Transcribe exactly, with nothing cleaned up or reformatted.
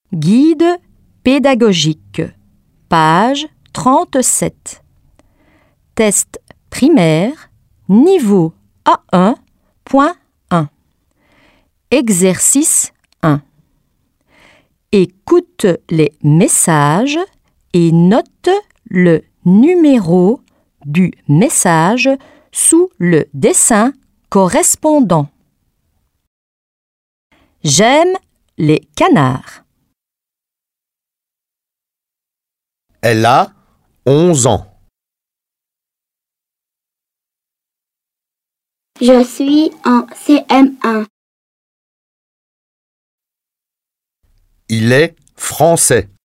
Guide pédagogique, page trente-sept. Test primaire, niveau A un point un. Exercice un. Écoute les messages et note le numéro du message sous le dessin correspondant. J'aime les canards. Elle a onze ans. Je suis en C M un. Il est français.